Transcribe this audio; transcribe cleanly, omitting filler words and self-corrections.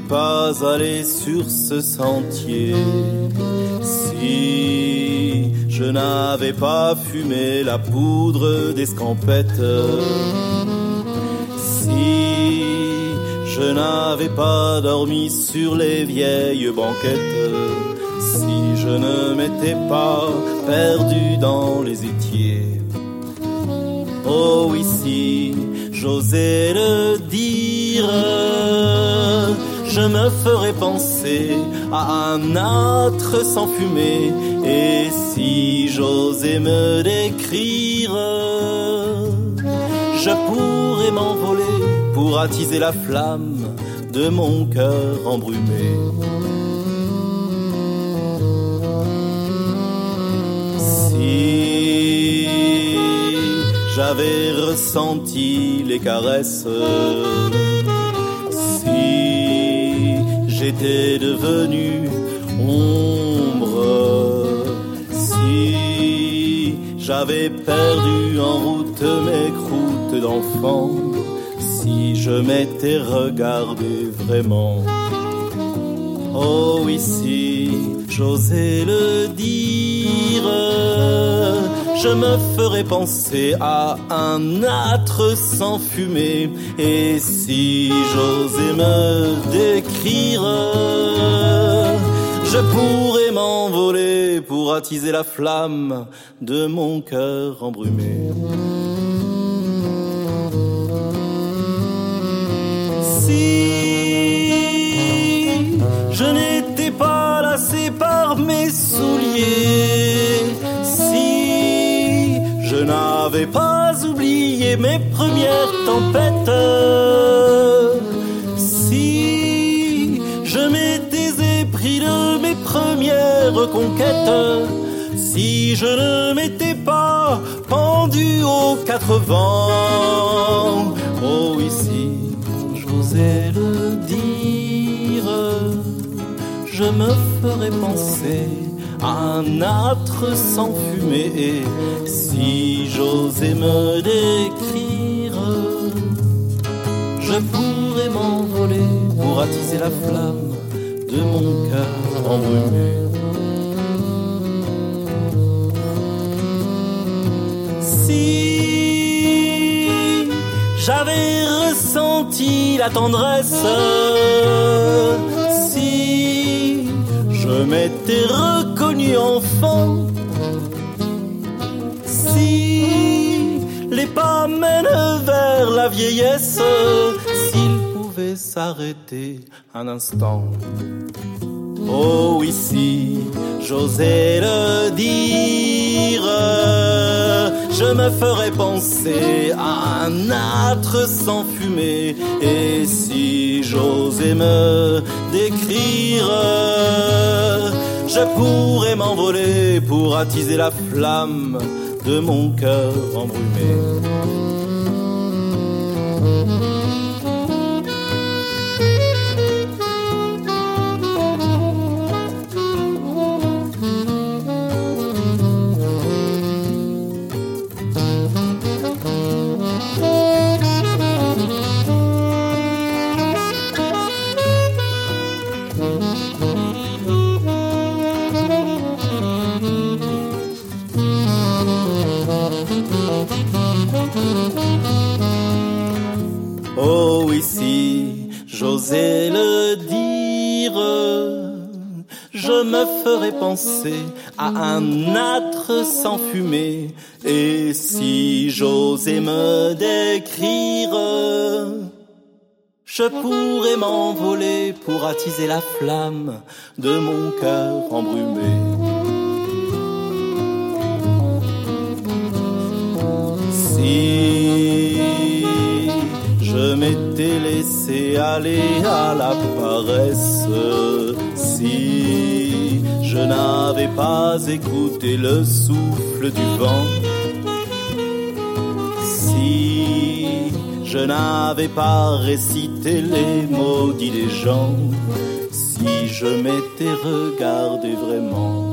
pas allé sur ce sentier, si je n'avais pas fumé la poudre d'escampette, si je n'avais pas dormi sur les vieilles banquettes, si je ne m'étais pas perdu dans les étiers. Oh oui, si j'osais le dire, je me ferais penser à un âtre sans fumée. Et si j'osais me décrire, je pourrais m'envoler pour attiser la flamme de mon cœur embrumé. Si j'avais ressenti les caresses, si j'étais devenu ombre, si j'avais perdu en route mes croûtes d'enfant, si je m'étais regardé vraiment. Oh oui, si j'osais le dire, je me ferais penser à un âtre sans fumée. Et si j'osais me décrire, je pourrais m'envoler pour attiser la flamme de mon cœur embrumé. Si je n'étais pas lassé par mes souliers, si je n'avais pas oublié mes premières tempêtes, si je m'étais épris de mes premières conquêtes, si je ne m'étais pas pendu aux quatre vents, oh oui, si j'osais le dire, je me ferais penser à un âtre sans fumée. Et si j'osais me décrire, je pourrais m'envoler pour attiser la flamme de mon cœur embrumé. Si j'avais ressenti la tendresse, si je m'étais reconnu enfant, si les pas mènent vers la vieillesse, s'ils pouvaient s'arrêter un instant. Oh oui, si j'osais le dire, je me ferais penser à un âtre sans fumée. Et si j'osais me décrire, je pourrais m'envoler pour attiser la flamme de mon cœur embrumé. Oh oui, si j'osais le dire, je me ferais penser à un âtre sans fumée. Et si j'osais me décrire, je pourrais m'envoler pour attiser la flamme de mon cœur embrumé. Si je m'étais laissé aller à la paresse, si je n'avais pas écouté le souffle du vent, si je n'avais pas récité les maudits des gens, si je m'étais regardé vraiment.